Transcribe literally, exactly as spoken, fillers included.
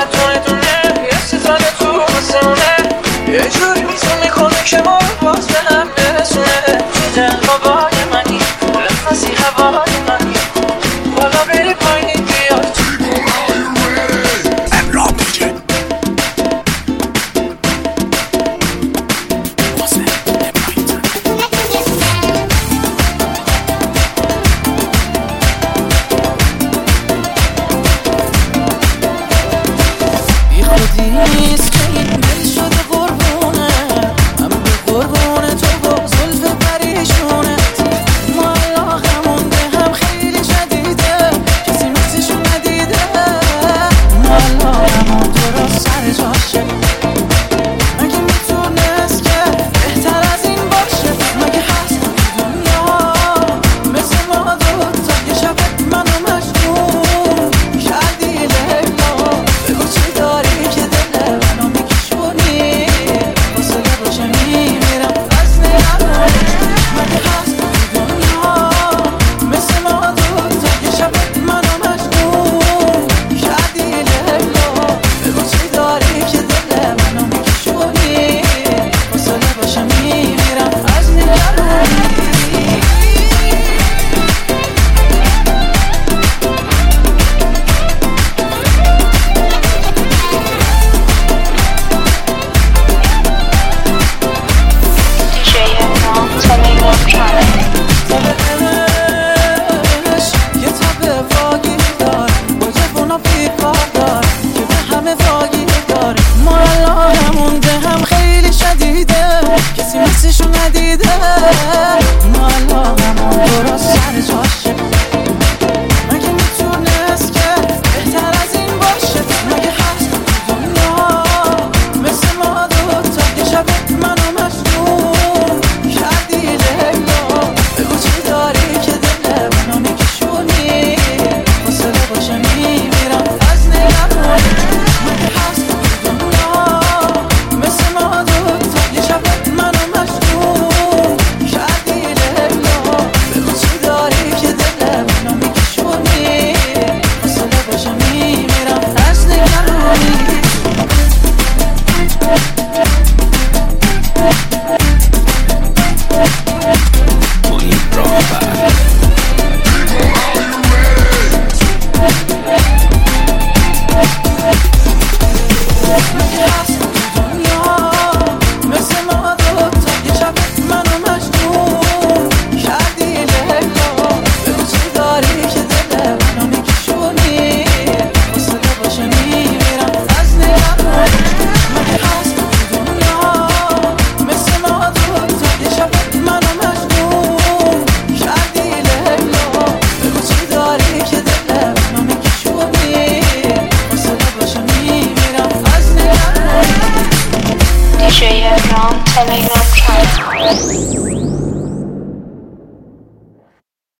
فقط دونه دونه یه ستاره تو واسمونه یه جوری میتون میکنه که ما رو باز به هم برسونه تو دل بابای منی نفسی هوای منی بالا بری پایین بیاد نیست که این دل شده قربونه من به قربونه تو با زلف پریشونت ما علاقمون به هم خیلی شدیده کسی مثلشو ندیده ما علاقمون درست سر جاشه مگه میتونست که بهتر از این باشه مگه هست تو دنیا مثل ما دوتا یه شب منو مجنون کردی لیلا بگو چی داری که دل منو میکشونی فاصله باشه میمیرم از نگرانی مگه هست تو دنیا مثل ما دوتا یه شب منو مجنون کردی لیلا بگو چی داری که دل منو میکشونی فاصله باشه میمیرم از نگرانی یه تب واگی دار با جوونا پیکار دار که به همه واگی دار ما علاقمون به هم خیلی شدیده کسی مثلشو ندیده ما علاقمون درست سر جاشه مگه میتونست که بهتر از این باشه مگه هست تو دنیا مثل ما دوتا یه شب منو مجنون کردی لیلا بگو چی داری که دل منو میکشونی فاصله باشه میمیرم از نگرانی مگه هست تو دنیا مثل ما دوتا یه شب منو مجنون کردی لیلا بگو چی داری که دل منو میکشونی فاصله باشه میمیرم از نگرانی مگه هست تو دنیا مثل ما دوتا یه شب منو مجنون کردی لیلا بگو چی داری که دل منو میکشونی فاصله باشه میمیرم از نگرانی مگه هست تو دنیا مثل ما دوتا یه شب منو مجنون کردی لیلا بگو چی داری که دل منو میکشونی فاصله باشه میمیرم از نگرانی دی جی Ram Telegram channel.